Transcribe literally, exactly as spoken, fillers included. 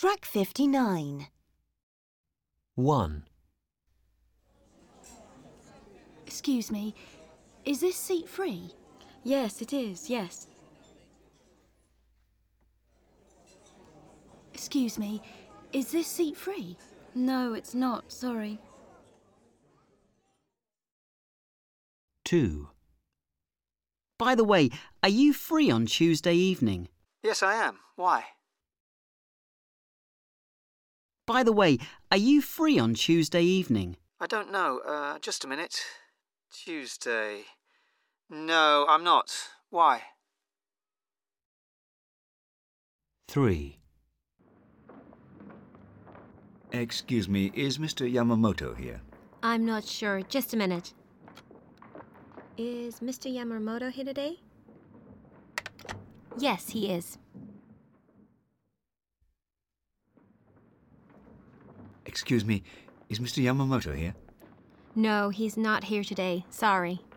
Track fifty-nine. one. Excuse me, is this seat free? Yes, it is, yes. Excuse me, is this seat free? No, it's not, sorry. two. By the way, are you free on Tuesday evening? Yes, I am. Why? By the way, are you free on Tuesday evening? I don't know. Uh, just a minute. Tuesday. No, I'm not. Why? three. Excuse me, is Mister Yamamoto here? I'm not sure. Just a minute. Is Mister Yamamoto here today? Yes, he is. Excuse me, is Mister Yamamoto here? No, he's not here today. Sorry.